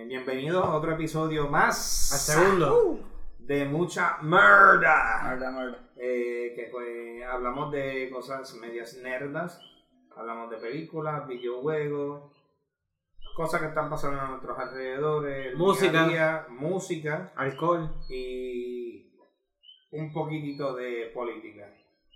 Bienvenidos a otro episodio más. Al segundo. De mucha murda. Murda. Que pues hablamos de cosas medias nerdas. Hablamos de películas, videojuegos, cosas que están pasando a nuestros alrededores. Música. Alcohol. Y un poquitito de política.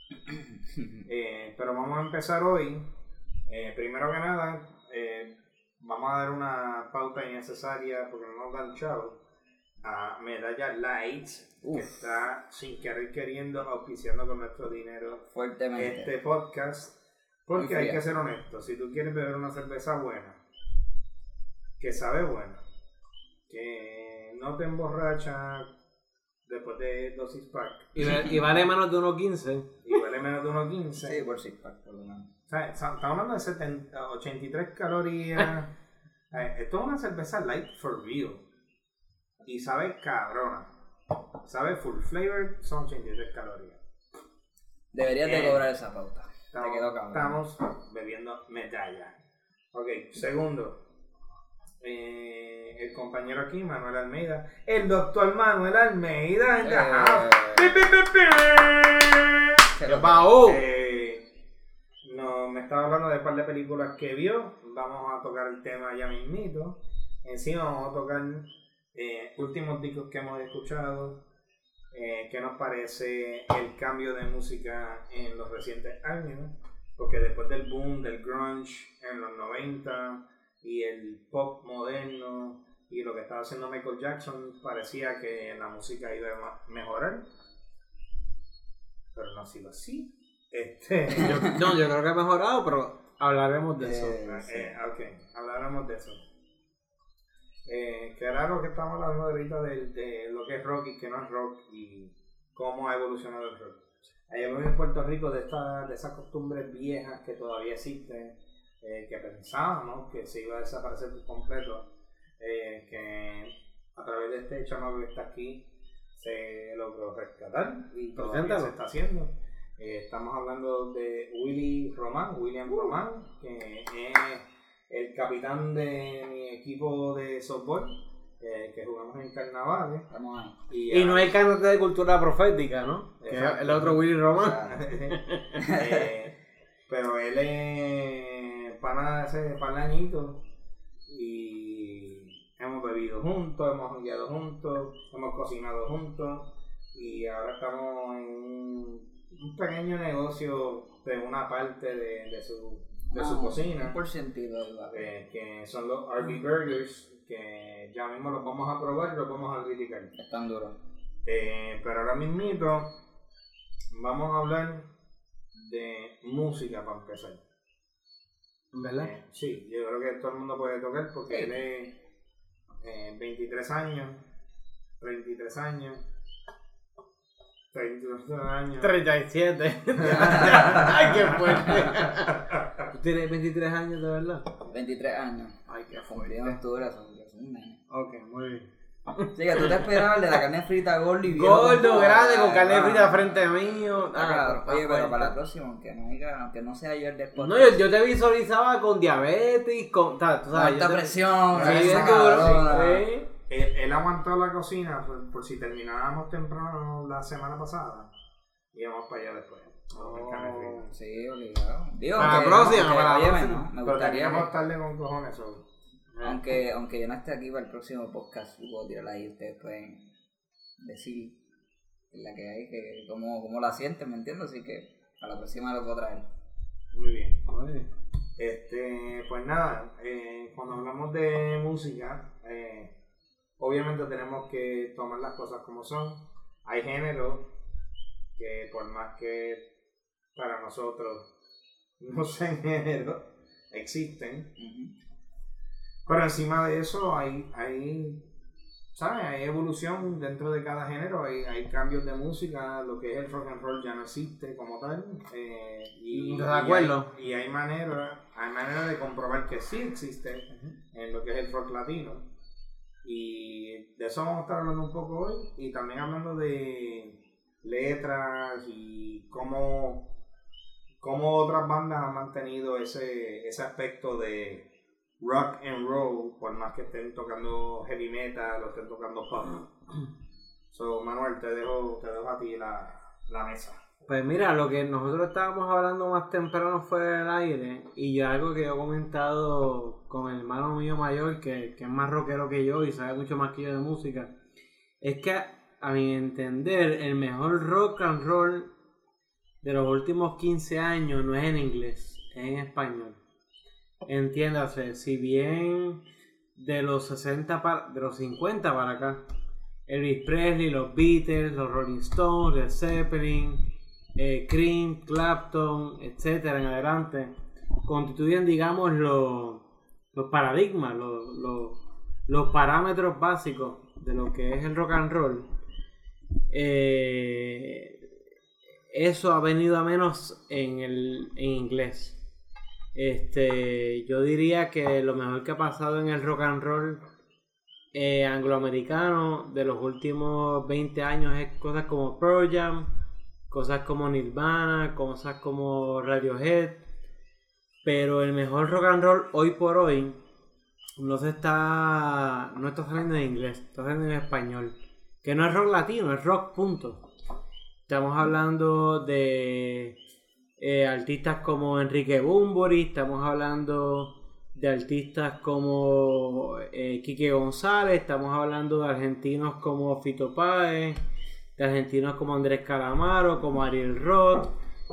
Pero vamos a empezar hoy. Primero que nada, vamos a dar una pauta innecesaria porque no nos dan chavo a Medalla Light, que está sin querer queriendo auspiciando con nuestro dinero fuertemente este podcast, porque hay que ser honesto. Si tú quieres beber una cerveza buena, que sabe buena, que no te emborracha después de 2 six-pack y vale menos de 1.15 y vale menos de 1.15, sí, por six-pack por lo menos. O sea, estamos hablando de 83 calorías. Esto es una cerveza light for real. Y sabe cabrona. Sabe full flavor, son 83 calorías. Deberías de cobrar esa pauta. Te quedó cabrón. Estamos bebiendo Medalla. Ok, segundo. El compañero aquí, Manuel Almeida. El doctor Manuel Almeida. En the house. No, me estaba hablando de un par de películas que vio. Vamos a tocar el tema ya mismito. Encima vamos a tocar últimos discos que hemos escuchado. ¿Qué nos parece el cambio de música en los recientes años? Porque después del boom del grunge en los 90 y el pop moderno y lo que estaba haciendo Michael Jackson, parecía que la música iba a mejorar. Pero no ha sido así. yo creo que ha mejorado, pero hablaremos de eso. Ok, hablaremos de eso. Que raro que estamos hablando ahorita de lo que es rock y que no es rock y cómo ha evolucionado el rock. Hay algo en Puerto Rico de esas costumbres viejas que todavía existen, que pensábamos que se iba a desaparecer por completo, que a través de este chamaco que está aquí se logró rescatar y todavía se está haciendo. Estamos hablando de William Román, que es el capitán de mi equipo de softball, que jugamos en carnavales. Y no es cantante de cultura profética, ¿no? Que es el otro Willy Román. Pero él es pana de hace par de añitos y hemos bebido juntos, hemos jangueado juntos, hemos cocinado juntos y ahora estamos en un pequeño negocio de una parte de su cocina, por sentido que son los RB Burgers, que ya mismo los vamos a probar y los vamos a criticar. Están duros. Pero ahora mismito vamos a hablar de música para empezar. ¿Verdad? Sí, yo creo que todo el mundo puede tocar porque él es 23 años, 33 años. 37. Ay, qué fuerte. ¿Tú tienes 23 años de verdad? 23 años. Ay, qué fuerte. Son un nene. Ok, muy bien. Sí, que tú te esperabas el de la carne frita gordo y bien. Gordo, grande, con carne frita frente mío. Claro. Oye, pero para la próxima, aunque no sea yo el del podcast. No, yo te visualizaba con diabetes, con alta presión. Sí, duro. Él aguantó la cocina por si terminábamos temprano la semana pasada. Íbamos para allá después. Sí, obligado. Digo, para la próxima, me gustaría tarde con cojones hoy. Aunque yo no esté aquí para el próximo podcast, y puedo tirar ahí, ustedes pueden decir la que hay, que cómo la sienten, ¿me entiendes? Así que a la próxima lo puedo traer. Muy bien. Pues nada, cuando hablamos de música, obviamente tenemos que tomar las cosas como son. Hay géneros que por más que para nosotros no sean géneros, existen. Pero encima de eso hay evolución dentro de cada género, hay cambios de música, lo que es el rock and roll ya no existe como tal. ¿De acuerdo? Y hay manera de comprobar que sí existe en lo que es el rock latino. Y de eso vamos a estar hablando un poco hoy, y también hablando de letras y cómo otras bandas han mantenido ese aspecto de rock and roll, por más que estén tocando heavy metal o estén tocando pop. So, Manuel, te dejo a ti la mesa. Pues mira, lo que nosotros estábamos hablando más temprano fuera del aire, y algo que yo he comentado con el hermano mío mayor, que es más rockero que yo y sabe mucho más que yo de música, es que a mi entender el mejor rock and roll de los últimos 15 años no es en inglés, es en español. Entiéndase, si bien de los 50 para acá, Elvis Presley, los Beatles, los Rolling Stones, Led Zeppelin, Cream, Clapton, etcétera en adelante, constituyen, digamos, los paradigmas, los parámetros básicos de lo que es el rock and roll. Eso ha venido a menos en inglés. Yo diría que lo mejor que ha pasado en el rock and roll angloamericano de los últimos 20 años es cosas como Pearl Jam, cosas como Nirvana, cosas como Radiohead, pero el mejor rock and roll hoy por hoy no está saliendo en inglés, está saliendo en español, que no es rock latino, es rock punto. Estamos hablando de artistas como Enrique Bunbury, estamos hablando de artistas como Quique González, estamos hablando de argentinos como Fito Páez, de argentinos como Andrés Calamaro, como Ariel Roth,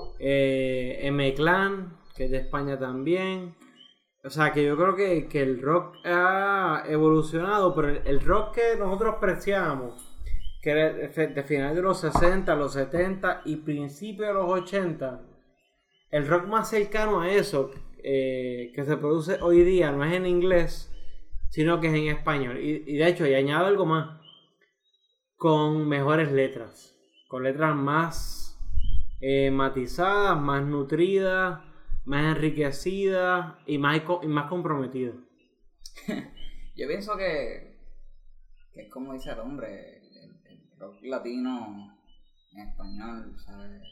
M-Clan, que es de España también. O sea, que yo creo que el rock ha evolucionado, pero el rock que nosotros apreciamos, que era de final de los 60, los 70 y principios de los 80, el rock más cercano a eso que se produce hoy día no es en inglés, sino que es en español. Y de hecho, y añado algo más, con mejores letras, con letras más matizadas, más nutridas, más enriquecidas y más comprometidas. Yo pienso que es como dice el hombre, el rock latino en español, ¿sabes?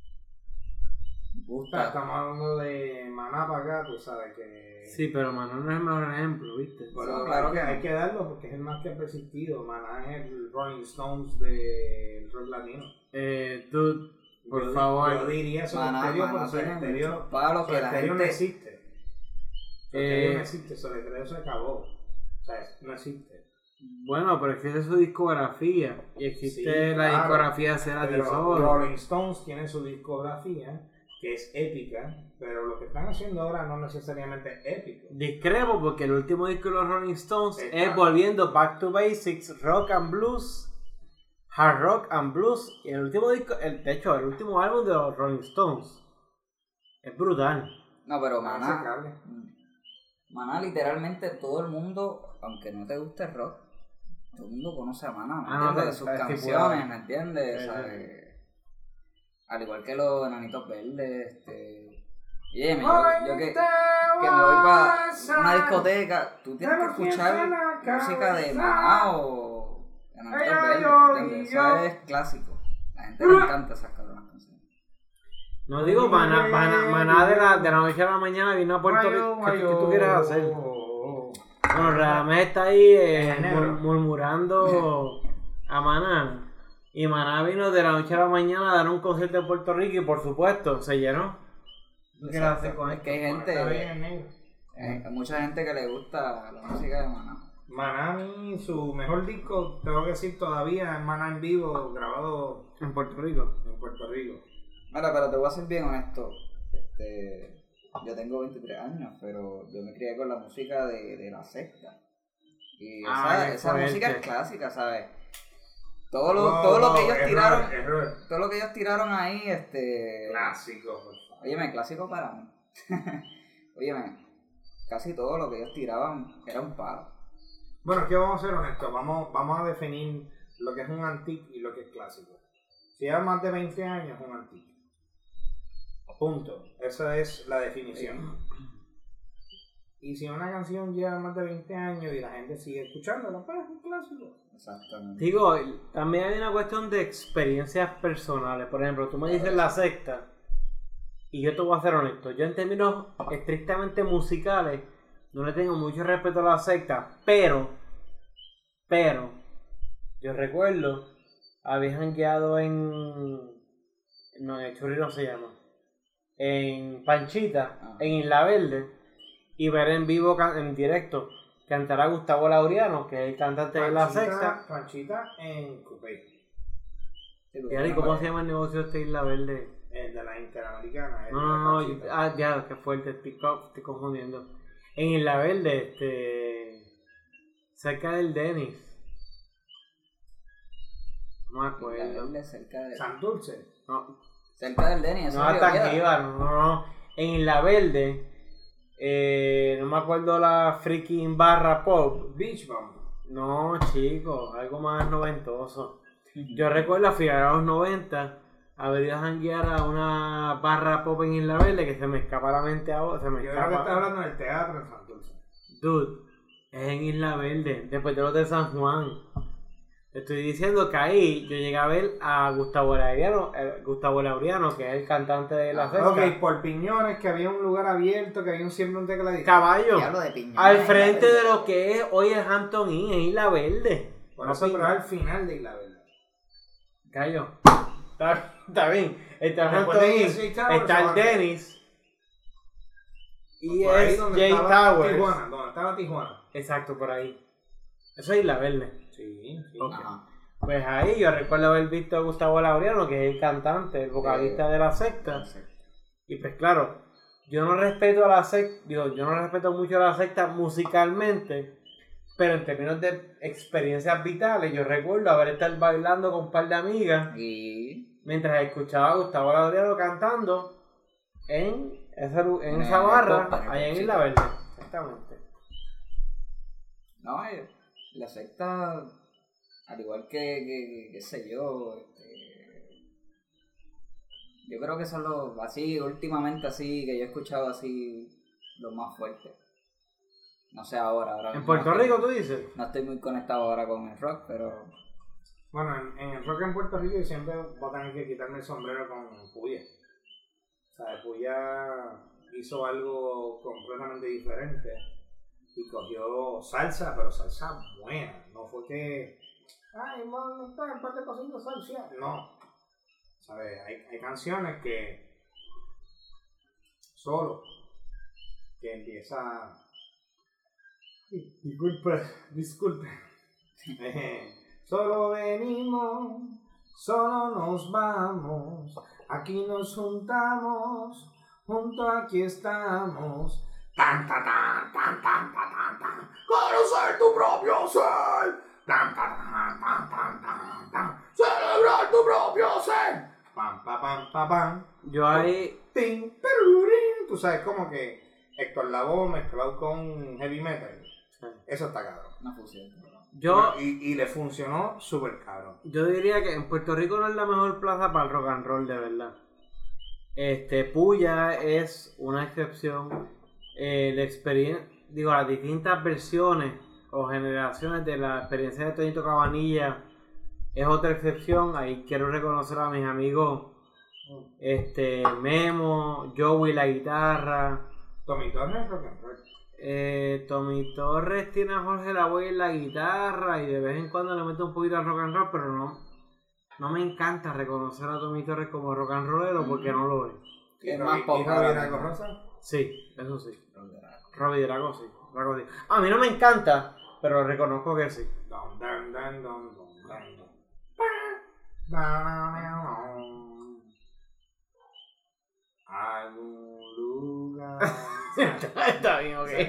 Gusta. Estamos hablando de Maná para acá, tú sabes que... Sí, pero Maná no es el mejor ejemplo, ¿viste? Pero sí, claro que hay que darlo porque es el más que ha persistido. Maná es el Rolling Stones del rock latino. Dude, por favor. Yo diría eso porque Soda Stereo para lo que la gente no existe. Soda Stereo no existe, Soda Stereo se acabó. O sea, no existe. Bueno, pero existe su discografía y existe la discografía de Cerati solo. Rolling Stones tienen su discografía que es épica, pero lo que están haciendo ahora no necesariamente es épico. Discrepo porque el último disco de los Rolling Stones es volviendo back to basics, rock and blues, hard rock and blues, y el último disco, de hecho el último álbum de los Rolling Stones es brutal. No, pero Maná literalmente todo el mundo, aunque no te guste el rock, todo el mundo conoce a Maná, ¿me entiendes? De sus canciones, ¿me entiendes? ¿Sabes? Al igual que los Enanitos Verdes, yo que me voy para una discoteca, tú tienes que escuchar música de Maná o Enanitos Verdes, ¿me entiendes? Eso es clásico. La gente le encanta esas cabronas canciones. No digo Maná de la noche a la mañana vino a Puerto Rico. ¿Qué tú quieres hacer? Bueno, Radamés está ahí murmurando a Maná. Y Maná vino de la noche a la mañana a dar un concierto en Puerto Rico y por supuesto se llenó. ¿Qué hace con esto? Es que hay gente, mucha gente que le gusta la música de Maná. Maná, su mejor disco, tengo que decir todavía, es Maná en vivo, grabado en Puerto Rico. Mira, pero te voy a ser bien honesto. Yo tengo 23 años, pero yo me crié con la música de La Secta. Y esa música es clásica, ¿sabes? Todo lo que ellos tiraron, todo lo que ellos tiraron ahí, clásico, por favor. Óyeme, clásico para mí. Óyeme, casi todo lo que ellos tiraban era un palo. Bueno, es que vamos a ser honestos, vamos a definir lo que es un antique y lo que es clásico. Si lleva más de 20 años, es un antique. Punto. Esa es la definición. Y si una canción lleva más de 20 años y la gente sigue escuchándola, pues es un clásico. Exactamente. Digo, también hay una cuestión de experiencias personales. Por ejemplo, tú me dices La Secta y yo te voy a ser honesto. Yo en términos estrictamente musicales no le tengo mucho respeto a la secta, pero, yo recuerdo haber jangueado en Churri no se llama, en Panchita, en Isla Verde, y ver en vivo, en directo, cantar a Gustavo Laureano, que es el cantante de la secta. Panchita en Cupey. ¿Y cómo se llama el negocio de Isla Verde? De la Interamericana. No, ya, qué fuerte, estoy confundiendo. En Isla Verde, cerca del Denis. No me acuerdo. Cerca de San Dulce. No. Cerca del Denis. No, hasta arriba, no. En Isla Verde, no me acuerdo la freaking barra pop. Beach Bomb. No, chicos, algo más noventoso. Yo recuerdo a finales de los 90 haber ido a janguear a una barra pop en Isla Verde que se me escapa la mente ahora. Yo creo que estás hablando del teatro en San Dulce. Dude, es en Isla Verde, después de los de San Juan. Te estoy diciendo que ahí yo llegué a ver a Gustavo Laureano, que es el cantante de la secta. Ok, por Piñones, que había un lugar abierto, que había siempre un tecladito. Caballo, al frente de lo que es hoy el Hampton Inn, en Isla Verde. Por eso, pero es al final de Isla Verde. Callo. Está bien. Está el Hampton Inn, está el Denis. Y es Jay Towers. Donde estaba Tijuana. Exacto, por ahí. Eso es Isla Verde. Sí. Okay. Pues ahí yo recuerdo haber visto a Gustavo Laureano, que es el cantante, el vocalista de la secta. Y pues claro, yo no respeto a la secta, yo no respeto mucho a la secta musicalmente, pero en términos de experiencias vitales, yo recuerdo haber estado bailando con un par de amigas mientras escuchaba a Gustavo Laureano cantando en esa barra allá en Isla Verde. Exactamente. No, la secta, al igual que qué sé yo, yo creo que son los, así, últimamente así, que yo he escuchado así, los más fuertes. No sé ahora. ¿En Puerto Rico tú dices? No estoy muy conectado ahora con el rock, pero... Bueno, en el rock en Puerto Rico yo siempre voy a tener que quitarme el sombrero con Puya. O sea, Puya hizo algo completamente diferente. Y cogió salsa, pero salsa buena. No fue que... Ay, no está en parte cociendo salsa. No. ¿Sabes? Hay canciones que... Solo. Que empieza... Disculpe. Solo venimos, solo nos vamos. Aquí nos juntamos, junto aquí estamos. Tan, tan, tan, tan, tan, tan, tan. Conocer tu propio ser. Tan, tan, tan, tan, tan, tan, tan. Celebrar tu propio ser. Pam, pam, pam, pam, pam. Yo ahí... Tú sabes, como que Héctor Lavoe mezclado con heavy metal. Eso está cabrón. Una fusión. Y le funcionó súper cabrón. Yo diría que en Puerto Rico no es la mejor plaza para el rock and roll, de verdad. Puya es una excepción. La experiencia, las distintas versiones o generaciones de la experiencia de Toñito Cabanilla es otra excepción. Ahí quiero reconocer a mis amigos Memo, Joey la guitarra. Tommy Torres rock and roll. Tommy Torres tiene a Jorge Lavoe en la guitarra y de vez en cuando le mete un poquito al rock and roll, pero no me encanta reconocer a Tommy Torres como rock and rollero porque no lo es. ¿Es más pop? ¿Y Robbie Drago Rosa? Sí, eso sí. Robbie Drago sí. A mí no me encanta, pero reconozco que sí. Algún lugar. Está bien, ok.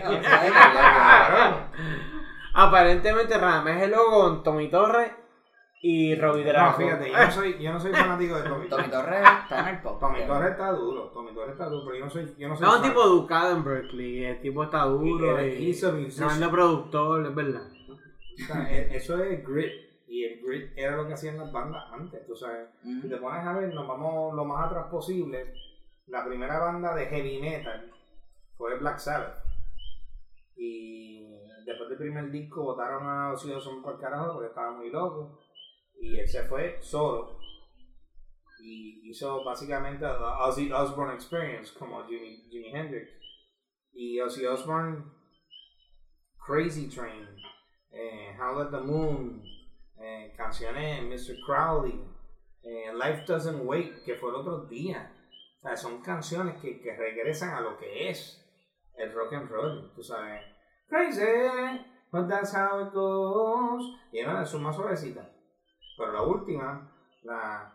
Aparentemente Radamés es luego con Tommy Torres y Robbie Drago. No, fíjate, yo no soy fanático de Tommy Torres. Tommy Torres está en el pop. Tommy Torres está duro, pero yo no soy no, un tipo educado en Berkeley, el tipo está duro y no es productor, es verdad. O sea, eso es grit, y el grit era lo que hacían las bandas antes, tú sabes. Si te pones a ver, nos vamos lo más atrás posible. La primera banda de heavy metal fue Black Sabbath. Y después del primer disco votaron a Ozzy Osbourne por carajo porque estaba muy loco. Y él se fue solo. Y hizo básicamente la Ozzy Osbourne Experience como Jimi Hendrix. Y Ozzy Osbourne Crazy Train, Howl at the Moon, canciones Mr. Crowley, Life Doesn't Wait, que fue el otro día. O sea, son canciones que regresan a lo que es el rock and roll, tú sabes. Crazy, but that's how it goes. Y una de sus más suavecitas. Pero la última, la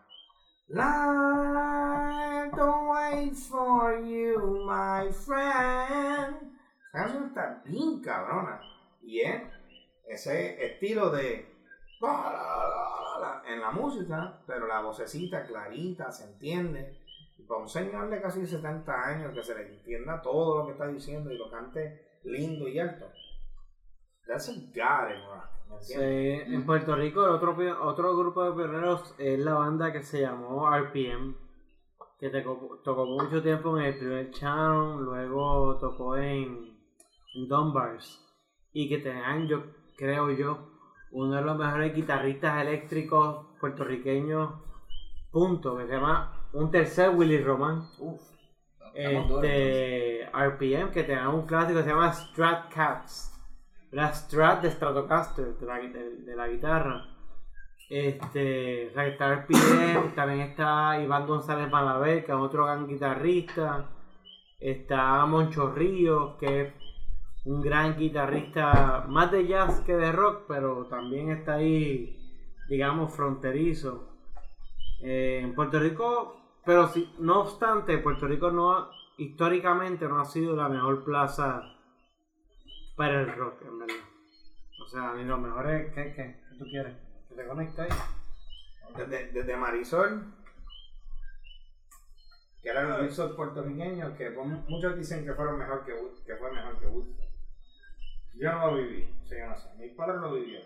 Life don't wait for you, my friend. Esa canción está bien cabrona. Y es ese estilo de en la música, pero la vocecita clarita, se entiende. Y para un señor de casi 70 años que se le entienda todo lo que está diciendo y lo cante lindo y alto. That's a god in rock. Sí, en Puerto Rico otro grupo de pioneros es la banda que se llamó RPM, que tocó mucho tiempo en el primer Channel, luego tocó en Dunbars, y que tenían, creo yo, uno de los mejores guitarristas eléctricos puertorriqueños, punto, que se llama un tercer Willy Román. RPM, que tenía un clásico que se llama Strat Cats, la Strat de Stratocaster, de la guitarra. O sea, que está RPM, también está Iván González Malaver, que es otro gran guitarrista. Está Moncho Ríos, que es un gran guitarrista, más de jazz que de rock, pero también está ahí, digamos, fronterizo. En Puerto Rico, pero sí, no obstante, Puerto Rico históricamente no ha sido la mejor plaza para el rock, en verdad. O sea, ni los mejores, ¿qué tú quieres? ¿Que te conectes ahí? Desde Marisol, que eran los rizos puertorriqueños, que muchos dicen que fue mejor que Woodstock. Yo no lo viví, o sea, yo no sé, mi padre lo vivió.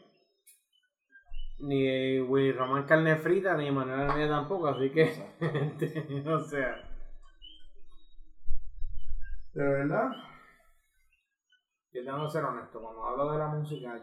Ni Willy Román Carne Frita, ni Manuel Almeida tampoco, así que, o sea. De verdad, yo tengo que ser honesto, cuando hablo de la música,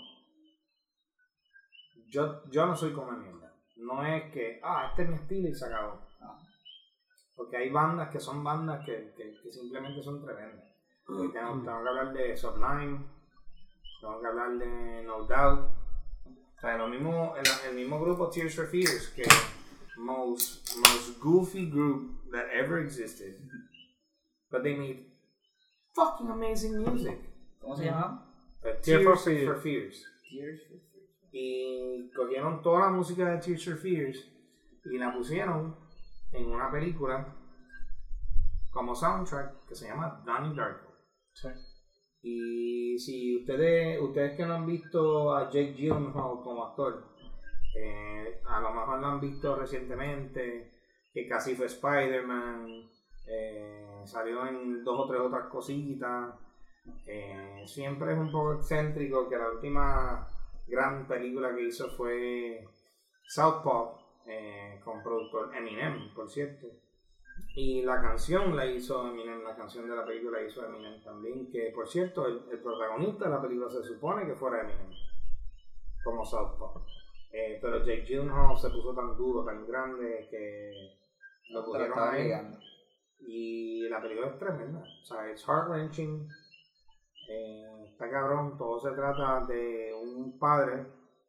yo no soy como mierda. No es que, este es mi estilo y se acabó. Porque hay bandas que son bandas que simplemente son tremendas. Tengo que hablar de Sublime, tengo que hablar de No Doubt. O sea, el mismo grupo Tears for Fears, que most goofy group that ever existed. But they made fucking amazing music. ¿Cómo se llama? Tears for Fears. Tears for Fears. Y cogieron toda la música de Tears for Fears y la pusieron en una película como soundtrack que se llama Donnie Darko. Sí. Y si ustedes que no han visto a Jake Gyllenhaal como actor, a lo mejor lo han visto recientemente, que casi fue Spider-Man, salió en 2 o 3 otras cositas, siempre es un poco excéntrico, que la última gran película que hizo fue Southpaw, con productor Eminem, por cierto. Y la canción la hizo Eminem, la canción de la película la hizo Eminem también, que por cierto el protagonista de la película se supone que fuera Eminem, como Southpaw. Pero Jake Gyllenhaal se puso tan duro, tan grande, que lo pusieron ahí. Y la película es tremenda, o sea, es heart-wrenching, está cabrón. Todo se trata de un padre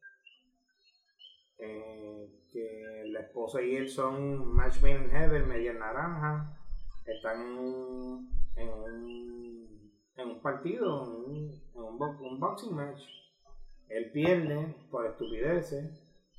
que la esposa y él son match made in heaven, media naranja, están en un partido, en un boxing match. Él pierde por estupideces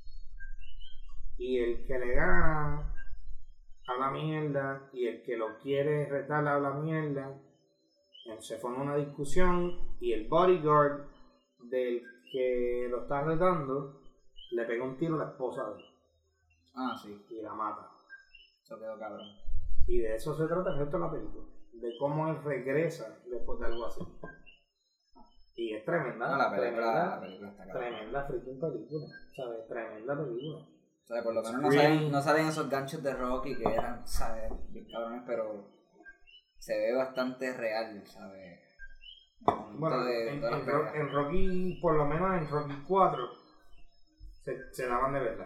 y el que le gana habla mierda y el que lo quiere retar habla mierda. Se forma una discusión y el bodyguard del que lo está retando le pega un tiro a la esposa de él. Sí. Y la mata. Eso quedó cabrón. Y de eso se trata el resto de la película. De cómo él regresa después de algo así. Y es tremenda. La película está cabrón. Tremenda freaking película. ¿Sabes? Tremenda película. O sea, por lo menos no salen esos ganchos de Rocky que eran, ¿sabes? Bien cabrones, pero se ve bastante real, ¿sabes? Bueno, en Rocky, por lo menos en Rocky 4, se daban de verdad.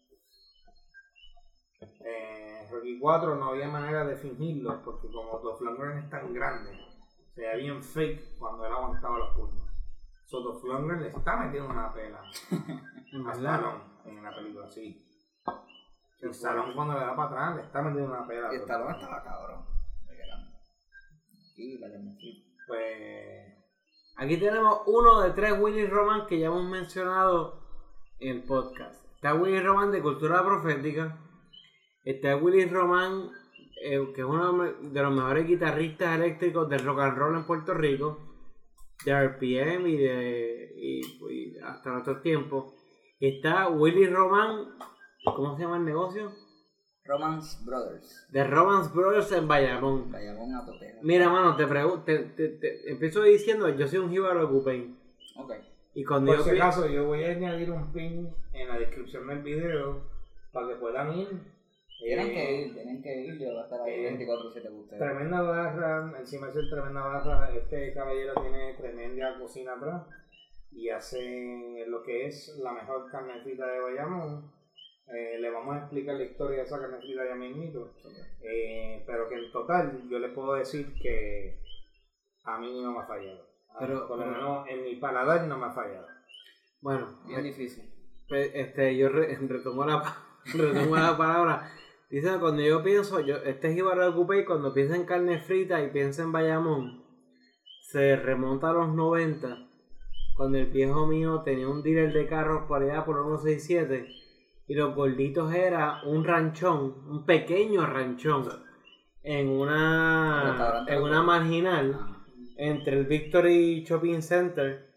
Rocky 4 no había manera de fingirlo, porque como Dolph Lundgren es tan grande, se veía bien fake cuando él aguantaba los puños. Dolph Lundgren le está metiendo una pela a Stallone en la película, sí. El Stallone cuando le da para atrás le está metiendo una pela. Y Stallone estaba cabrón. Y la pues aquí tenemos uno de 3 Willy Roman que ya hemos mencionado en el podcast. Está Willy Roman de Cultura Profética. Está Willy Roman, que es uno de los mejores guitarristas eléctricos del rock and roll en Puerto Rico, de RPM y hasta nuestros tiempos. Está Willy Roman, ¿cómo se llama el negocio? Romance Brothers. De Romance Brothers en Bayamón. Bayamón a Totera. Mira, mano, te empiezo diciendo, yo soy un jíbaro de Cupén. Ok. Y cuando por si acaso, yo voy a añadir un pin en la descripción del video para que puedan ir. Tienen que ir, yo voy a estar ahí 24/7 con ustedes. Tremenda barra, encima de ser tremenda barra, este caballero tiene tremenda cocina atrás y hace lo que es la mejor carne frita de Bayamón. Le vamos a explicar la historia de esa carne frita ya mismito, pero que en total yo les puedo decir que a mí no me ha fallado. Pero por lo menos en mi paladar no me ha fallado. Bueno, bien difícil. Yo retomo la palabra. Dice, cuando yo pienso, este jíbaro de Cupey, cuando piensa en carne frita y piensa en Bayamón, se remonta a los 90, cuando el viejo mío tenía un dealer de carros por allá por 167 y los gorditos era un ranchón, un pequeño ranchón en una marginal entre el Victory Shopping Center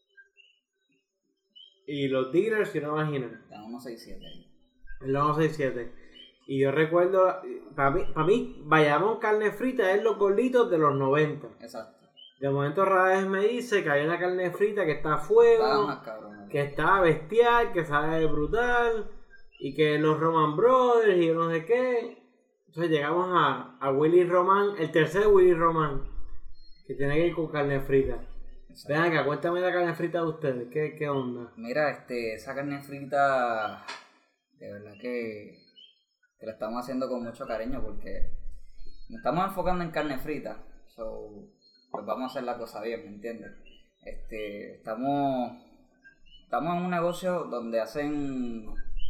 y los dealers y una marginal. En 167 ahí. En la 167. Y yo recuerdo, para mí, Bayamón carne frita es los gorditos de los 90. Exacto. De momento Rades me dice que hay una carne frita que está a fuego, que está bestial, que sabe brutal, y que los Roman Brothers y no sé qué. Entonces llegamos a Willy Roman, el tercer Willy Roman, que tiene que ir con carne frita. Exacto. Vean acá, cuéntame la carne frita de ustedes, ¿qué onda? Mira, esa carne frita, de verdad que la estamos haciendo con mucho cariño porque nos estamos enfocando en carne frita, pues vamos a hacer la cosa bien, ¿me entiendes? Estamos en un negocio donde hacen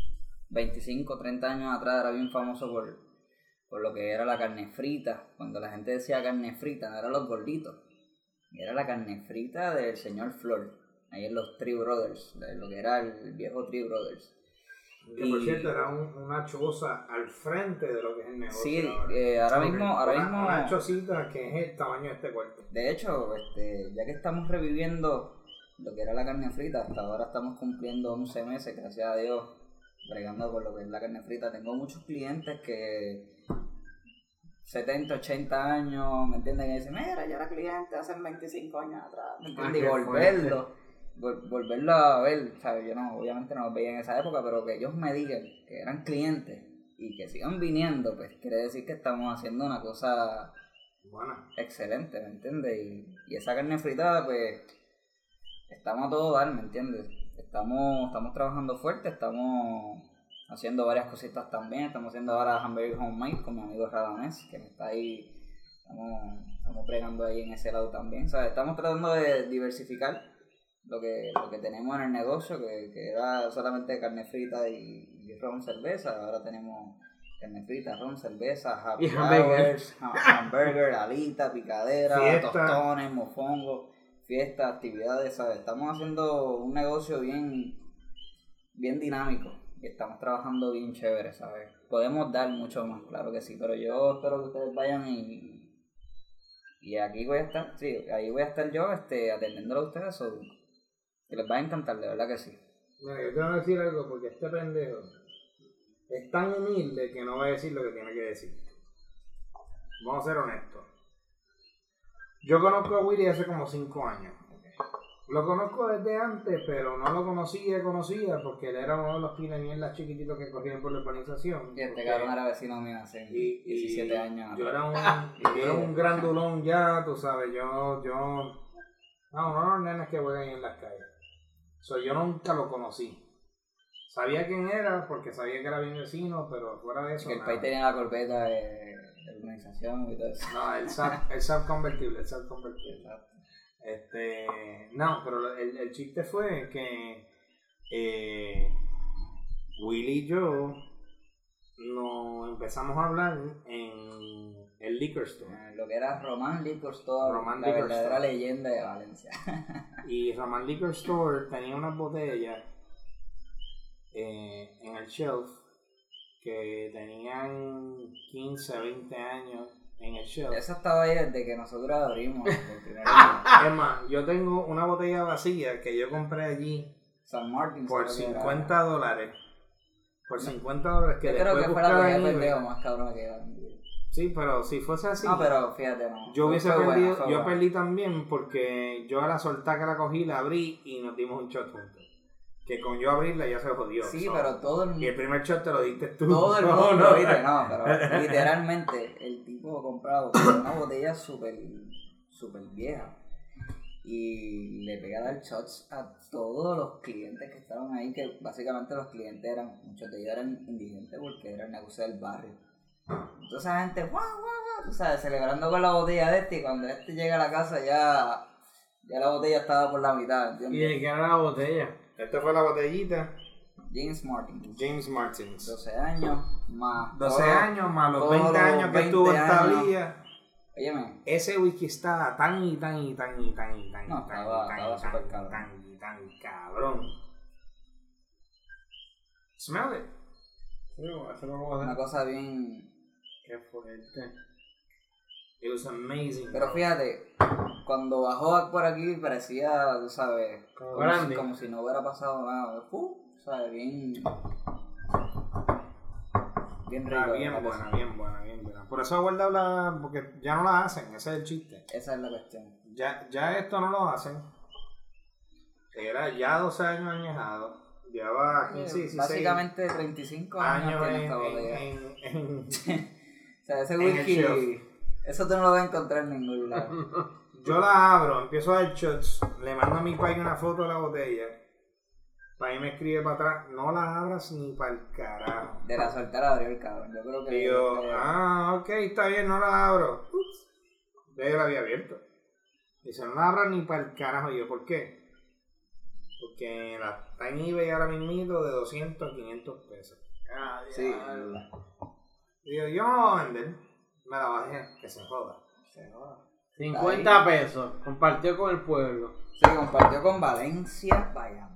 25, 30 años atrás era bien famoso por lo que era la carne frita. Cuando la gente decía carne frita, no eran los gorditos, era la carne frita del señor Flor, ahí en los Tree Brothers, de lo que era el viejo Tree Brothers. Que por cierto era una choza al frente de lo que es el negocio. Sí, ahora mismo una chocita que es el tamaño de este cuarto. De hecho, ya que estamos reviviendo lo que era la carne frita, hasta ahora estamos cumpliendo 11 meses, gracias a Dios, bregando con lo que es la carne frita. Tengo muchos clientes que 70, 80 años, ¿me entienden? Que dicen, mira, yo era cliente hace 25 años atrás, ¿me entiendes? Y volverlo a ver, ¿sabes? Yo obviamente no los veía en esa época, pero que ellos me digan que eran clientes y que sigan viniendo, pues quiere decir que estamos haciendo una cosa buena, excelente, ¿me entiendes? Y esa carne frita, pues, estamos a todo dar, ¿me entiendes? Estamos trabajando fuerte, estamos haciendo varias cositas también, estamos haciendo ahora hamburger homemade con mi amigo Radamés, que está ahí, estamos pregando ahí en ese lado también, ¿sabes? Estamos tratando de diversificar lo que tenemos en el negocio, que era solamente carne frita y ron cerveza. Ahora tenemos carne frita, ron cerveza, happy hours, hamburger, alita, picadera, fiesta, tostones, mofongo, fiestas, actividades, ¿sabes? Estamos haciendo un negocio bien dinámico y estamos trabajando bien chévere, ¿sabes? Podemos dar mucho más, claro que sí, pero yo espero que ustedes vayan y aquí voy a estar, ahí voy a estar yo atendiéndolo a ustedes, que les va a encantar, de verdad que sí. Mira, yo te voy a decir algo porque este pendejo es tan humilde que no va a decir lo que tiene que decir. Vamos a ser honestos. Yo conozco a Willy hace como 5 años. Lo conozco desde antes, pero no lo conocía porque él era uno de los pinemierdas chiquititos que corrían por la urbanización. Y cabrón era vecino mío hace 17 años. Yo era un grandulón ya, tú sabes, no, los nenes que juegan en las calles. Yo nunca lo conocí. Sabía quién era porque sabía que era bien vecino, pero fuera de eso. Que el país tenía la corpeta de urbanización y todo eso. No, el SAP convertible. No, pero el chiste fue que Willy y yo nos empezamos a hablar en el Liquor Store. Lo que era Román Liquor Store, la verdadera leyenda de Valencia. Y Román Liquor Store tenía unas botellas en el shelf que tenían 15, 20 años en el shelf. Eso estaba ahí desde que nosotros abrimos el primer Es más, yo tengo una botella vacía que yo compré allí San Martín por $50. Por $50 que yo creo que fue la que perdido más cabrón que era. Sí, pero si fuese así. No, pero fíjate, no. Yo hubiese perdido, yo perdí también porque yo a la soltar que la cogí, la abrí y nos dimos un shot juntos. Que con yo abrirla ya se jodió. Sí, pero todo el mundo. Y el primer shot te lo diste tú. Todo el mundo, viste, no, pero literalmente el tipo comprado una botella súper vieja. Y le pega a dar shots a todos los clientes que estaban ahí, que básicamente los clientes eran, muchos de ellos eran indigentes porque era el negocio del barrio. Entonces la gente, guau, tú sabes, celebrando con la botella de y cuando llega a la casa ya la botella estaba por la mitad, ¿entiendes? ¿Y de qué era la botella? Esta fue la botellita. James Martin. 12 años más. 12 años más los 20 años que estuvo en tablilla. Óyeme. Ese whisky estaba tan cabrón. Smell it. Una cosa bien. Qué fuerte. It was amazing. Pero fíjate, cuando bajó por aquí parecía, tú sabes, como si no hubiera pasado nada. ¿Sabes? Bien rico. Bien buena. Por eso guardado porque ya no la hacen, ese es el chiste. Esa es la cuestión. Ya esto no lo hacen. Era ya 12 años añejado. Llevaba 15, 16. Básicamente 35 años tiene esta botella. O sea, ese whisky, eso tú no lo vas a encontrar en ningún lado. Yo la abro, empiezo a dar shots, le mando a mi país una foto de la botella. País me escribe para atrás, no la abras ni para el carajo. De la suerte la abrió el cabrón. Yo creo que. Y yo, ok, está bien, no la abro. Ups. Yo la había abierto. Dice, no la abras ni para el carajo. Y yo, ¿por qué? Porque está en eBay ahora mismo de 200 a 500 pesos. Sí. Y yo no la voy a vender. Me la bajé, que se joda. 50 pesos. Compartió con el pueblo. Sí, compartió con Valencia. Vaya.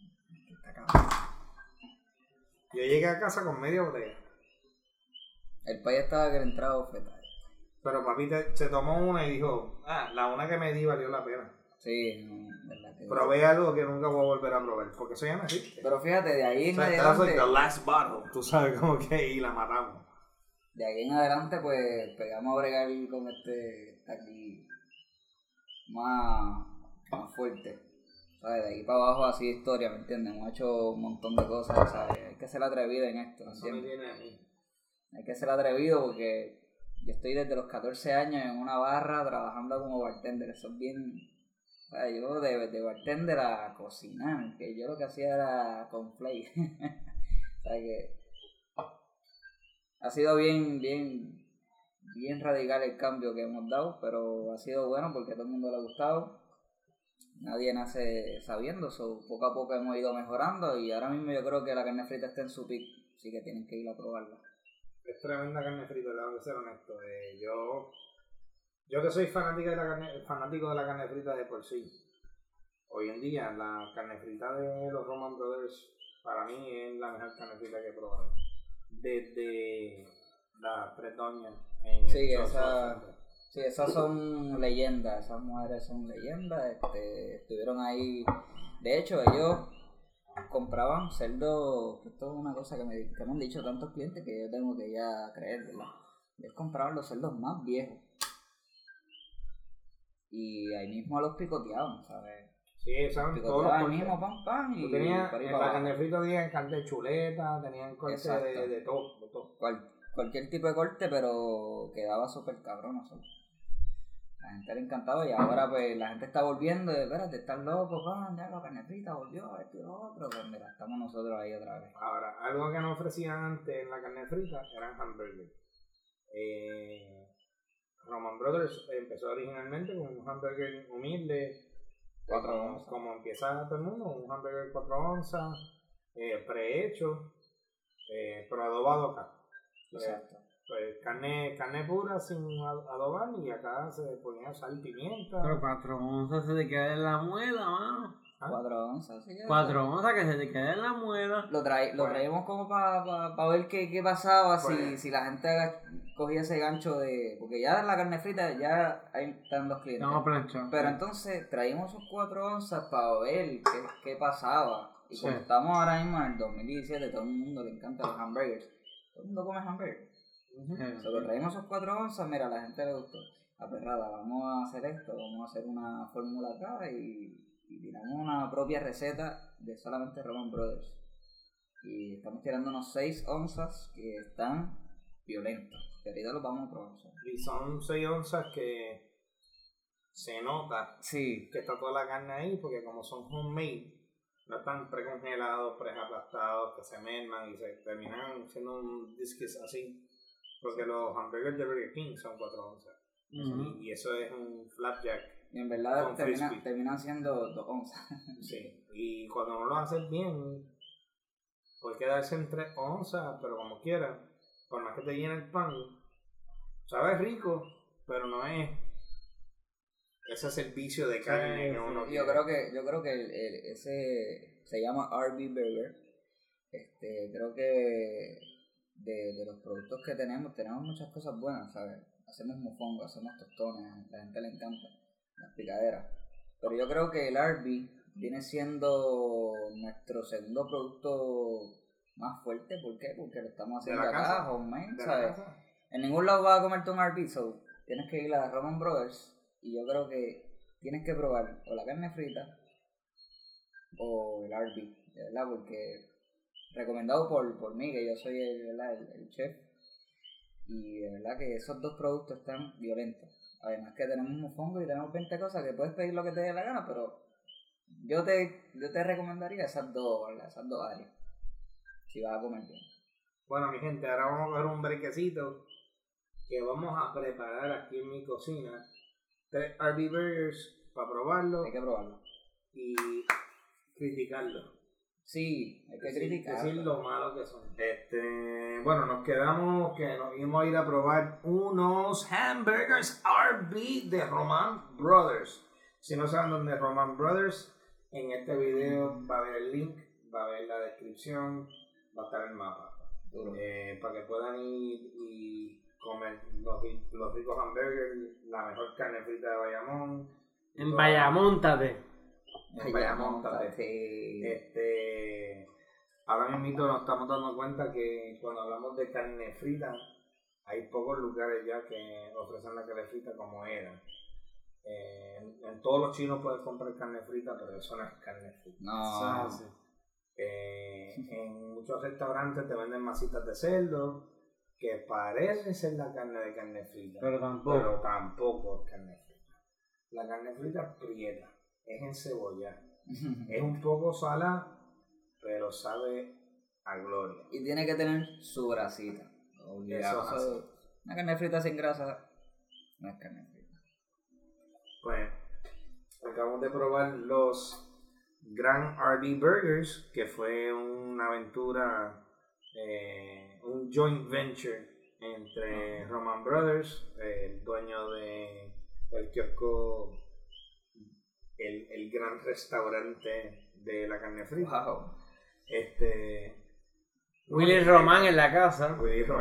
Yo llegué a casa con media botella. El país estaba que le entraba fetal. Pero papi se tomó una y dijo, la una que me di valió la pena. Sí, verdad que probé algo que nunca voy a volver a probar, porque eso ya no existe. Pero fíjate, de ahí en adelante... Like the last bottle, tú sabes como que y la matamos. De ahí en adelante pues pegamos a bregar con aquí más fuerte. ¿Sabes? De ahí para abajo así historia, ¿me entiendes? Hemos hecho un montón de cosas, ¿sabes? Hay que ser atrevido en esto, ¿me entiendes? Hay que ser atrevido porque yo estoy desde los 14 años en una barra trabajando como bartender. Eso es bien... ¿Sabes? Yo de bartender a cocinar, que yo lo que hacía era con play. ¿Sabes? Que ha sido bien radical el cambio que hemos dado, pero ha sido bueno porque a todo el mundo le ha gustado. Nadie nace sabiendo, poco a poco hemos ido mejorando y ahora mismo yo creo que la carne frita está en su pick, así que tienen que ir a probarla. Es tremenda carne frita, tengo que ser honesto. Yo que soy fanático de la carne frita de por sí. Hoy en día la carne frita de los Roman Brothers para mí es la mejor carne frita que he probado. Desde las Tres Doñas en Sí, esas son leyendas, esas mujeres son leyendas, estuvieron ahí. De hecho, ellos compraban cerdo, esto es una cosa que me han dicho tantos clientes que yo tengo que ya creer, ¿verdad? Ellos compraban los cerdos más viejos. Y ahí mismo los picoteaban, ¿sabes? Sí, saben todos los cortes. Mismo, pam, y tenían, en la carne frita tenían carne de chuleta, tenían corte de todo. Cualquier tipo de corte, pero quedaba súper cabrón. La gente le encantaba y ahora pues la gente está volviendo, espérate, están locos, ya la carne frita volvió, esto y lo otro, pues mira, estamos nosotros ahí otra vez. Ahora, algo que no ofrecían antes en la carne frita eran hamburgues. Roman Brothers empezó originalmente con un hamburger humilde, 4 onzas. Como empieza todo el mundo, un hamburger 4 onzas, prehecho, pero adobado acá. Exacto. Pues carne pura sin adobar, y acá se ponía sal, pimienta. Pero 4 onzas se te queda en la muela, mano. 4 onzas, sí. 4 onzas que se te queda en la muela. Lo traímos como para ver qué pasaba si la gente cogía ese gancho de... Porque ya la carne frita ya ahí están los clientes. Estamos planchando. Pero entonces traímos esos 4 onzas para ver qué pasaba. Y Sí. como estamos ahora mismo en el 2017, todo el mundo le encanta los hamburgers. Todo el mundo come hamburgers. Solo traímos esos 4 onzas, mira, a la gente le gustó. Aperrada, vamos a hacer esto, vamos a hacer una fórmula acá y tiramos una propia receta de solamente Roman Brothers. Y estamos tirando unos 6 onzas que están violentos. Que ahorita los vamos a probar. Y son 6 onzas que se nota sí. que está toda la carne ahí, porque como son homemade, no están precongelados, preaplastados, que se merman y se terminan siendo un disquis así. Porque los hamburgers de Burger King son 4 onzas. Y eso es un flapjack. Y en verdad terminan siendo 2 onzas. Sí, y cuando uno lo hace bien, puede quedarse en 3 onzas, pero como quiera, por más que te llene el pan, sabe rico, pero no es ese servicio de carne que uno yo creo que ese se llama RB Burger. Creo que de los productos que tenemos muchas cosas buenas, ¿sabes? Hacemos mofongo, hacemos tostones, a la gente le encanta las picaderas. Pero yo creo que el RB viene siendo nuestro segundo producto más fuerte. ¿Por qué? Porque lo estamos haciendo acá, homemade, ¿sabes? En ningún lado vas a comerte un RB, so tienes que ir a Roman Brothers y yo creo que tienes que probar o la carne frita o el RB, ¿verdad? Porque recomendado por mí, que yo soy el chef, y de verdad que esos 2 productos están violentos. Además que tenemos un mofongo y tenemos 20 cosas que puedes pedir lo que te dé la gana, pero yo te recomendaría esas dos áreas si vas a comer bien. Bueno, mi gente, ahora vamos a coger un brequecito que vamos a preparar aquí en mi cocina 3 RB Burgers para probarlo. Hay que probarlo y criticarlo. Sí, hay que criticarlo. Decir lo malo que son. Bueno, nos quedamos que nos íbamos a ir a probar unos hamburgers RB de Roman Brothers. Si no saben dónde es Roman Brothers, en este video va a haber el link, va a haber la descripción, va a estar el mapa. Para que puedan ir y comer los ricos hamburgers, la mejor carne frita de Bayamón. En Bayamóntate. Ahora mismo nos estamos dando cuenta que cuando hablamos de carne frita, hay pocos lugares ya que ofrecen la carne frita como era. En todos los chinos puedes comprar carne frita, pero eso no es carne frita. No. En muchos restaurantes te venden masitas de cerdo que parecen ser la carne de carne frita, pero tampoco es carne frita. La carne frita es prieta, es en cebolla, es un poco salada, pero sabe a gloria. Y tiene que tener su grasita. Eso. Una carne frita sin grasa no es carne frita. Pues acabamos de probar los Grand RB Burgers, que fue una aventura, un joint venture entre Roman Brothers, el dueño del kiosco, el gran restaurante de la carne frita. Wow. Willy Román en la casa.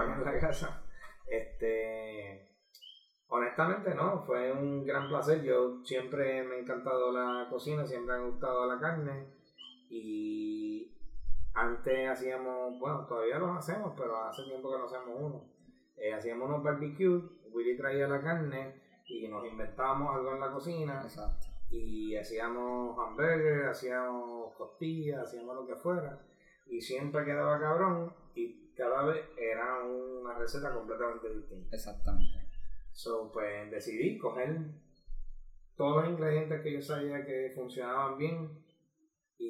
Honestamente no, fue un gran placer. Yo siempre me ha encantado la cocina, siempre me ha gustado la carne, y antes hacíamos, bueno, todavía los hacemos, pero hace tiempo que no hacemos uno. Hacíamos unos barbecues, Willy traía la carne y nos inventábamos algo en la cocina. Exacto. Y hacíamos hamburgues, hacíamos costillas, hacíamos lo que fuera, y siempre quedaba cabrón, y cada vez era una receta completamente distinta. Exactamente. So, pues decidí coger todos los ingredientes que yo sabía que funcionaban bien,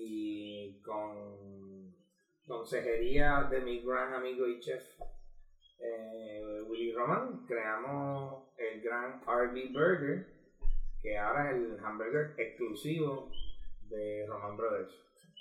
y con consejería de mi gran amigo y chef Willy Roman, creamos el gran RB Burger, que ahora es el hamburger exclusivo de Roman Brothers.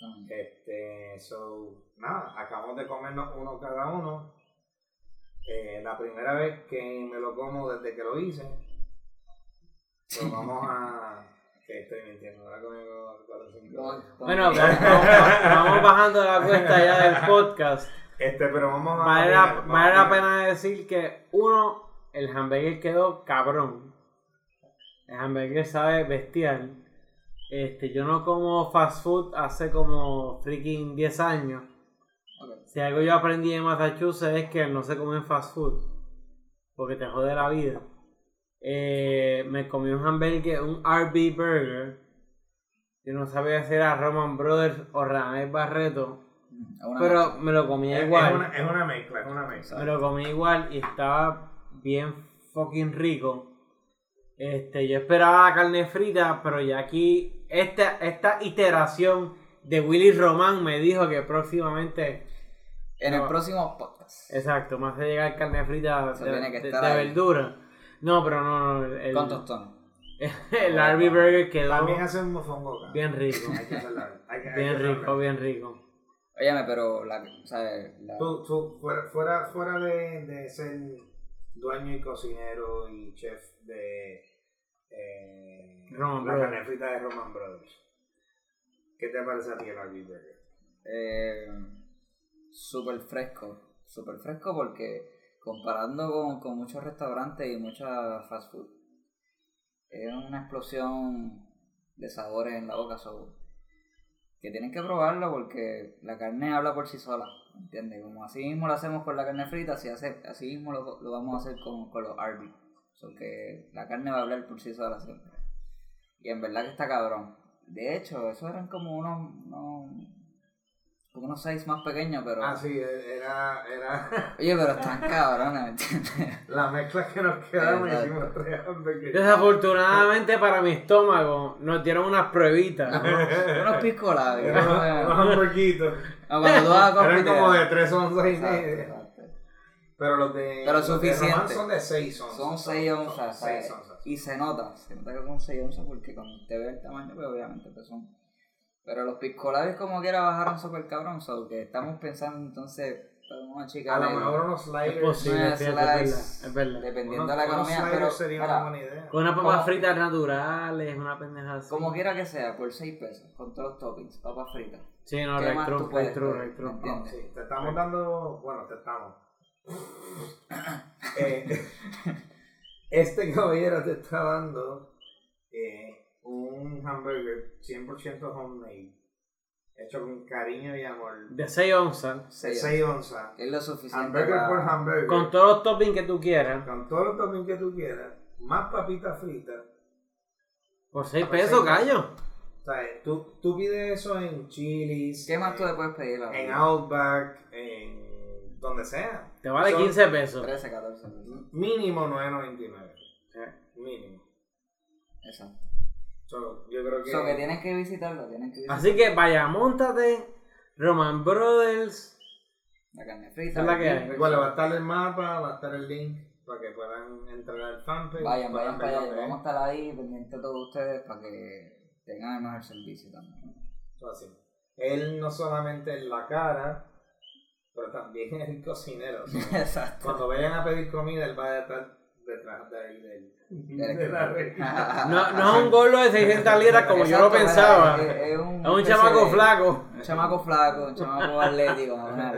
Nada, acabamos de comernos uno cada uno. La primera vez que me lo como desde que lo hice, pero vamos a... que estoy mintiendo, ahora conmigo 4 5. Bueno, vamos bajando la cuesta ya del podcast. Pero vamos a... Vale la pena decir que el hamburger quedó cabrón. El hamburger sabe bestial. Yo no como fast food hace como freaking 10 años. Okay. Si algo yo aprendí en Massachusetts es que no se come fast food porque te jode la vida. Me comí un hamburger, un RB Burger. Yo no sabía si era Roman Brothers o Ramés Barreto, pero me lo comí igual. Es una mezcla. Me lo comí igual y estaba bien fucking rico. Yo esperaba la carne frita, pero ya aquí esta iteración de Willy Roman me dijo que próximamente en el próximo podcast. Exacto, me hace llegar carne frita de verdura. No, pero no. Con tostón. El RB Burger quedó. También hace un mofongo. Bien rico. Hay que hacerlo. Bien rico. Óyeme, pero Tú fuera de ser dueño y cocinero y chef de la carne frita de Roman Brothers, ¿qué te parece a ti el RB Burger? Súper fresco porque comparando con muchos restaurantes y mucha fast food, es una explosión de sabores en la boca, que tienen que probarlo porque la carne habla por sí sola, ¿entiendes? Como así mismo lo hacemos con la carne frita, así mismo lo vamos a hacer con los RB, que la carne va a hablar por sí sola siempre. Y en verdad que está cabrón. De hecho, esos eran como unos 6 más pequeños, pero... Ah, sí, era... Oye, pero están cabrones, ¿me entiendes? La mezcla que nos quedamos hicimos 3 hamburguesas. Desafortunadamente para mi estómago nos dieron unas pruebitas. Unos piscolados. Unos hamburguitos. Eran como de 3 onzas y media. Pero los de... Pero suficiente. Son de 6 onzas. Son 6 onzas. 6 onzas. Y se nota que son 6 onzas porque cuando usted ve el tamaño, pues obviamente pues son... Pero los piscolares como quiera bajaron súper cabrón, que estamos pensando entonces podemos achicar a lo mejor unos sliders. Es posible, es verdad. Dependiendo de la economía, pero sería una buena idea. Con unas papas fritas naturales, una pendeja así. Como quiera que sea, por 6 pesos, con todos los toppings, papas fritas. Sí, no, retro. Sí, te estamos dando, este caballero te está dando un hamburger 100% homemade, hecho con cariño y amor. De 6 onzas. 6 onzas. Es lo suficiente. Hamburger por hamburger. Con todos los toppings que tú quieras. Más papitas fritas. Por 6 pesos, gallo. O sea, tú pides eso en Chili's. ¿Qué más tú le puedes pedir? En Outback, en donde sea. Te vale 15 pesos. 13, 14 pesos. Mínimo $9.99. Mínimo. Exacto. Yo creo que... que tienes que visitarlo, Así que vaya, móntate, Roman Brothers. La carne frita. Es la que hay. Igual va a estar el mapa, va a estar el link para que puedan entrar al fanpage. Vayan para allá. Vamos a estar ahí pendientes de todos ustedes para que tengan el mejor servicio también. Así. Él no solamente es la cara, pero también es el cocinero. Exacto. Cuando vayan a pedir comida, él va a estar detrás de ahí de la red. No es un gordo de 600 libras como yo lo pensaba. Es un chamaco flaco. Un chamaco atlético.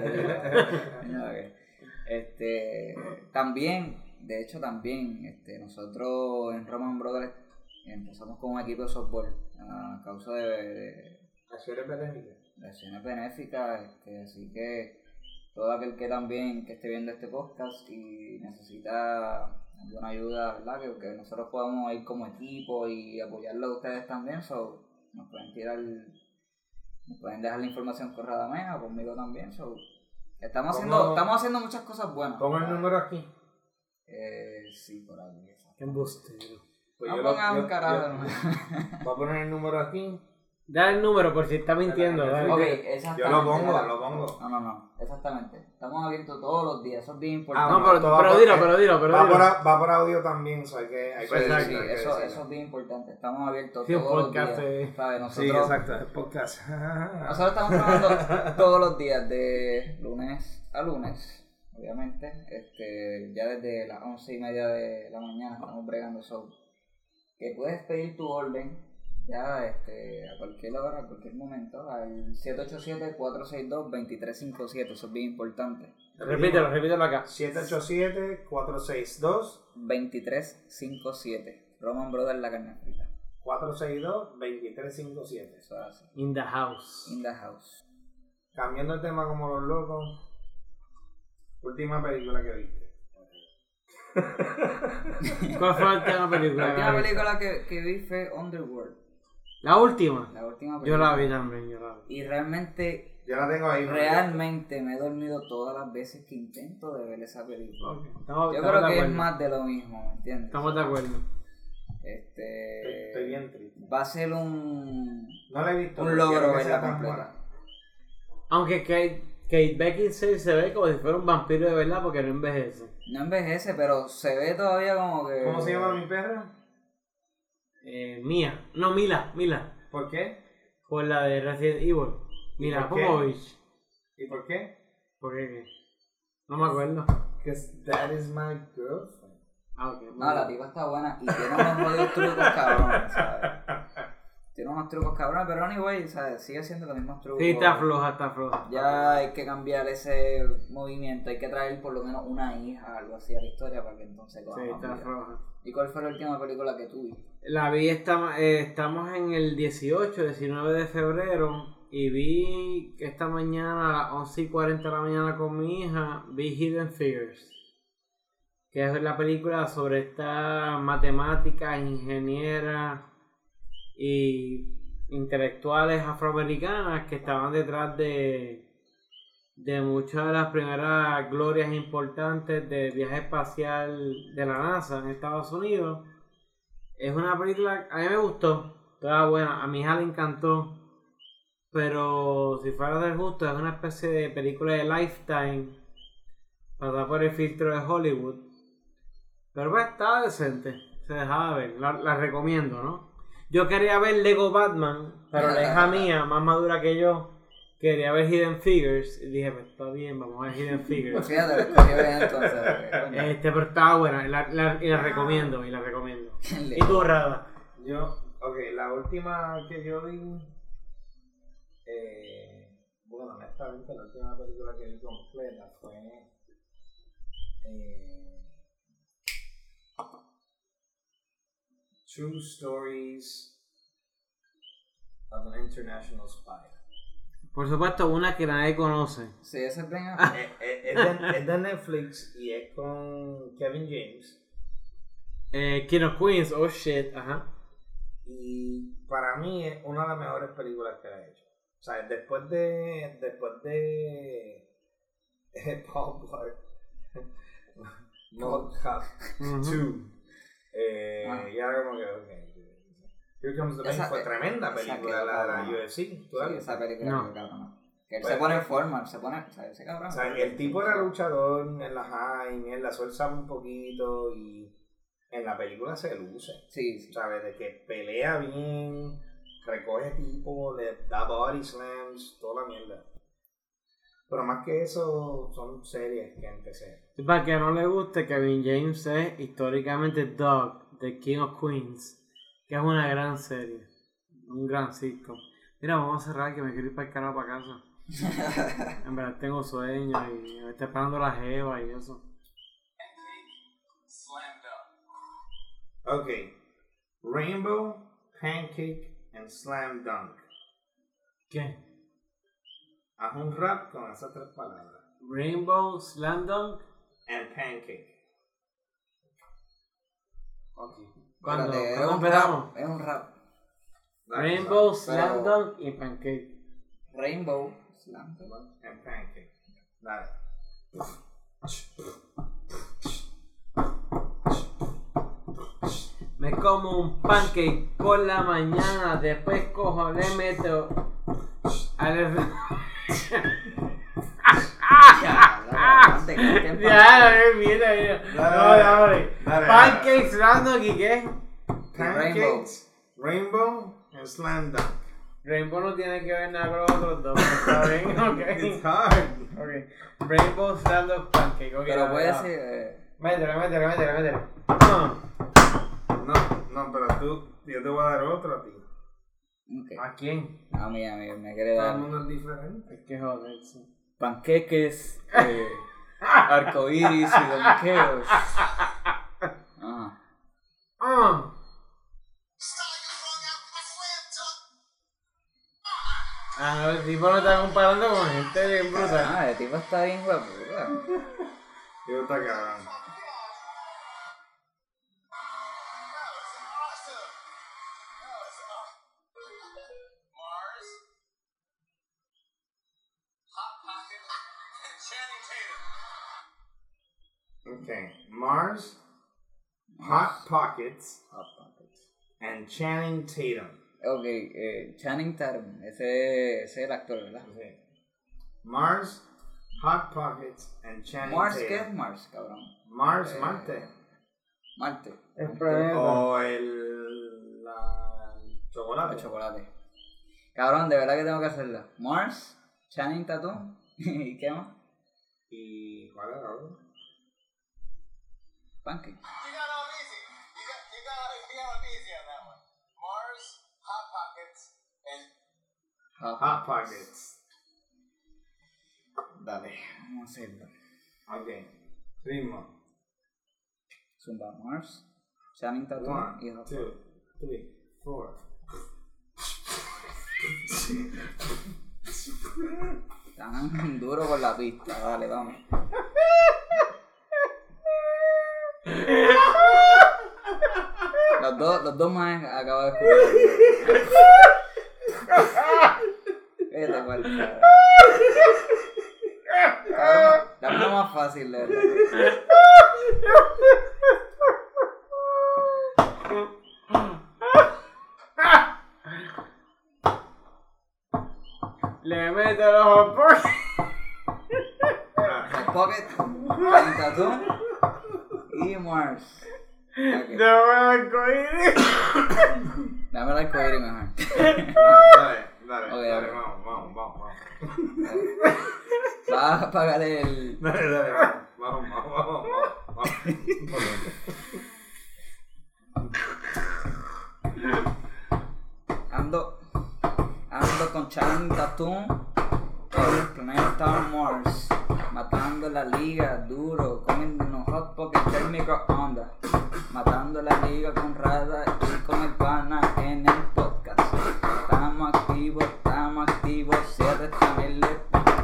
También, de hecho, nosotros en Roman Brothers empezamos con un equipo de softball a causa de acciones benéficas. Así que todo aquel que esté viendo este podcast y necesita alguna ayuda, ¿verdad? Que nosotros podamos ir como equipo y apoyarlo a ustedes también, nos pueden dejar la información con Radamés o conmigo también, estamos haciendo muchas cosas buenas. Pon el número aquí. Sí, por ahí. Qué embustero. Pues no pongan un carajo. Voy a poner el número aquí. Da el número por si está mintiendo. Okay, exactamente. Yo lo pongo. No. Exactamente. Estamos abiertos todos los días. Eso es bien importante. Pero dilo. Va por audio también, o sea, eso es bien importante. Estamos abiertos todos los días. ¿Sabes? Sí, exacto, el podcast. Nosotros estamos trabajando todos los días, de lunes a lunes, obviamente. Ya desde las 11:30 de la mañana estamos bregando show. Que puedes pedir tu orden. Ya, a cualquier hora, a cualquier momento, al 787-462-2357, eso es bien importante. Repítelo acá. 787-462-2357. Roman Brothers La Carne Frita. 462-2357. Eso es así. In the house. Cambiando el tema como los locos, última película que viste. ¿Cuál fue la última película? La última película que vi fue Underworld. ¿La última? La última película. Yo la vi también, Y realmente... Yo la tengo ahí. Realmente me he dormido todas las veces que intento de ver esa película. Okay. Yo creo que es más de lo mismo, ¿me entiendes? Estamos de acuerdo. Estoy bien triste. Va a ser un... No la he visto. Un logro verla completa. Aunque Kate Beckinsale se ve como si fuera un vampiro de verdad porque no envejece. No envejece, pero se ve todavía como que... ¿Cómo se llama mi perra? Mía. No, Mila. ¿Por qué? Por la de Resident Evil. Mila Jovovich. ¿Y por qué? ¿Por qué? No me acuerdo. Because that is my girlfriend. Okay, no, la tipa está buena y tiene unos jodidos trucos cabrones, ¿sabes? Tiene unos trucos cabrones, pero anyway, ¿sabes? Sigue haciendo los mismos trucos. Sí, está floja. Ya hay que cambiar ese movimiento, hay que traer por lo menos una hija, algo así a la historia para que entonces coja. Sí, está floja. ¿Y cuál fue la última película que tú viste? La vi, estamos en el 19 de febrero y vi esta mañana a las 11:40 de la mañana con mi hija, vi Hidden Figures, que es la película sobre estas matemáticas, ingenieras y intelectuales afroamericanas que estaban detrás de muchas de las primeras glorias importantes del viaje espacial de la NASA en Estados Unidos. Es una película, a mí me gustó, estaba buena, a mi hija le encantó, pero si fuera de justo es una especie de película de Lifetime pasada por el filtro de Hollywood, pero pues estaba decente, se dejaba ver, la recomiendo, ¿no? Yo quería ver Lego Batman, pero la hija mía, más madura que yo, quería ver Hidden Figures y dije, pues está bien, vamos a ver Hidden Figures. Pues fíjate, la escogí bien entonces. Pero estaba buena y la recomiendo. ¿Y tú, Rada? La última que yo vi, bueno, honestamente la última película que vi completa fue True Stories of an International Spy. Por supuesto, una que nadie conoce. Sí, ese es bien. Es de Netflix y es con Kevin James. King of Queens, oh shit, ajá. Y para mí es una de las mejores películas que ha hecho. O sea, después de Paul Blart, Mall Cop 2, y ahora como que, okay. Here Comes the Rain fue tremenda película, la de la UFC. Sí, esa película no. Que él se pone en forma, ese cabrón. O sea, el tipo era luchador en la high, mierda, suelza un poquito y en la película se luce. Sí. ¿Sabes? De que pelea bien, recoge tipo, le da body slams, toda la mierda. Pero más que eso, son series que empecé. Y para que no le guste, Kevin James es históricamente Doug, de King of Queens, que es una gran serie, un gran sitcom. Mira, vamos a cerrar que me quiero ir para el carajo para casa. En verdad tengo sueño y me está esperando la jeva y eso. Ok. Rainbow, Pancake and Slam Dunk. ¿Qué? Haz un rap con esas tres palabras. Rainbow, Slam Dunk and Pancake. Ok. ¿Cuándo empezamos? Es un rap. Rainbow, Slam Dunk y Pancake. Rainbow, Slam Dunk and Pancake. Dale. Me como un pancake por la mañana, después cojo, le meto al... Mira. Dale. Pancakes, slam dunk y qué? Pancakes, Rainbow and slam dunk. Rainbow no tiene que ver nada con los otros dos, está bien, ok. It's hard. Okay. Rainbow, slam dunk, pancake, ok. Pero puede ser... Métele. No, pero yo te voy a dar otro a ti. Okay. ¿A quién? A mí, me quiere Todo dar... el mundo es diferente. Es que joderse. Panqueques, arcoíris y donqueos. No, el tipo no está comparando con gente bien brutal. El tipo está bien guapo, Yo está cagando. Okay, Mars, Hot Pockets, and Channing Tatum. Ok, Channing Tatum, ese es el actor, ¿verdad? Sí. Mars, Hot Pockets, and Channing Mars, Tatum. ¿qué es Mars, cabrón? Mars, Marte. Marte. El planeta. O el chocolate. El chocolate. Cabrón, de verdad que tengo que hacerla. Mars, Channing Tatum, ¿y qué más? ¿Y cuál era? Pancake. You got off easy. You got off easy on that one. Mars, Hot Pockets, and Hot Pockets. Dale, vamos a hacerlo. Ok. Ritmo. Zumba Mars, Channing Tatum 1, y Hot 2, 3, 4. Están duro con la pista, dale, vamos. Los dos más acabo de escuchar. Vete cual cabrón. La uno más fácil, de verdad. Le meto los hot pockets. Hot Pocket, Channing Tatum y Mars. Okay. Dame el arcoíris mejor. Dale, vamos. Vas a pagar el... Dale, vamos. Ando con Channing Tatum en el planeta Mars, matando la liga duro con el Hot Pocket del microondas, matando la liga con Rada y con el pana en el podcast. Estamos activos, cierre también le...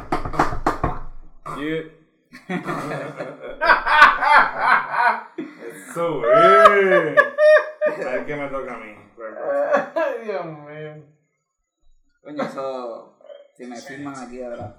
Eso es. A ver qué me toca a mí. Dios mío. Coño, eso... Si me filman aquí, de verdad.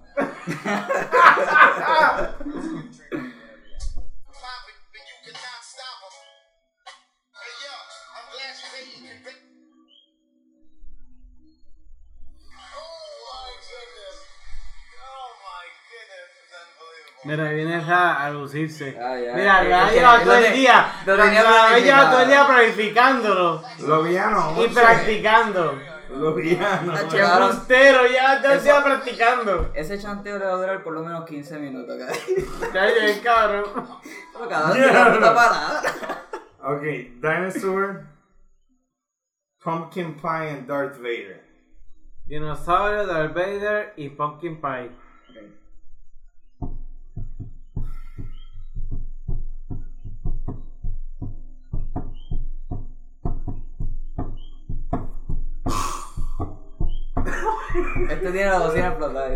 Mira, viene a lucirse. Ya. Mira, la lleva todo el día. La lleva todo el día planificándolo. Lo villano. Y practicando. Lo villano. ¡Qué bustero! Ya todo el día practicando. Ese chanteo le va a durar por lo menos 15 minutos. Ya bien, cabrón. Cada vez que está parada. Ok, Dinosaur, Pumpkin Pie and Darth Vader. Dinosaurio, Darth Vader y Pumpkin Pie. Este tiene la bocina explotada.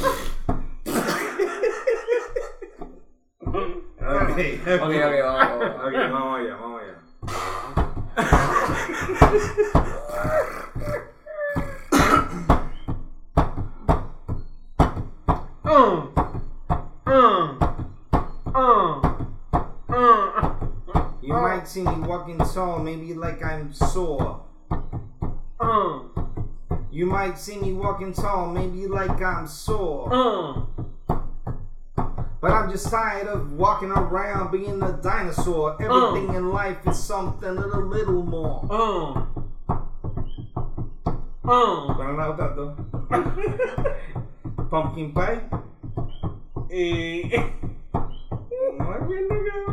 Ok, vamos. Vamos allá. You might see me walking tall, maybe like I'm sore. You might see me walking tall, maybe like I'm sore. But I'm just tired of walking around being a dinosaur. Everything in life is something a little more. Bueno, la otra dos. Pumpkin pie. No es bien,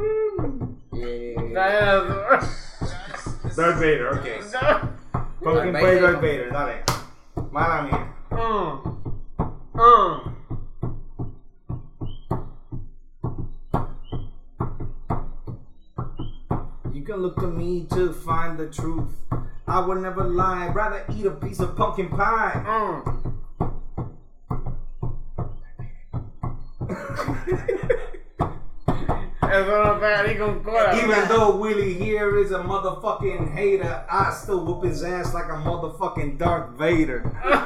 cabrón. Darth Vader, ok. Pumpkin pie, Darth Vader, dale. Mala mía. You can look to me to find the truth. I would never lie, rather eat a piece of pumpkin pie. Even though Willie here is a motherfucking hater, I still whoop his ass like a motherfucking Darth Vader.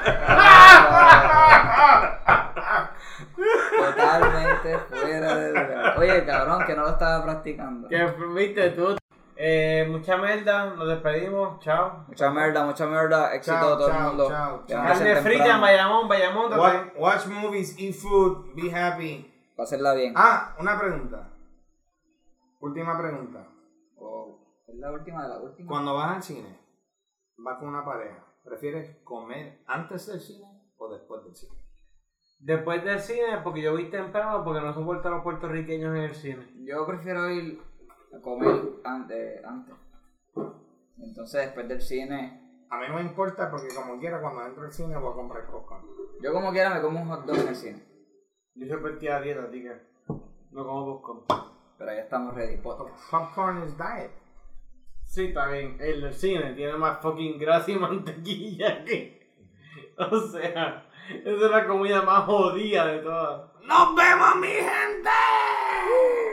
Totalmente fuera de lugar. Oye, cabrón, que no lo estaba practicando. ¿Qué viste tú? Mucha merda, nos despedimos, chao. Mucha merda, éxito a todo el mundo. Carne frita, Bayamón. Watch movies, eat food, be happy. Pásenla bien. Una pregunta. Última pregunta. Es la última de la última. Cuando vas al cine, vas con una pareja, ¿prefieres comer antes del cine o después del cine? Después del cine, porque yo vi temprano, porque no soporto a los puertorriqueños en el cine. Yo prefiero ir a comer antes. Entonces, después del cine... A mí no me importa, porque como quiera, cuando entro al cine voy a comprar popcorn. Yo como quiera me como un hot dog en el cine. Yo siempre estoy a dieta, así que no como popcorn. Pero ya estamos ready. Popcorn is diet. Sí, está bien. El del cine tiene más fucking grasa y mantequilla que... O sea, esa es la comida más jodida de todas. ¡Nos vemos, mi gente!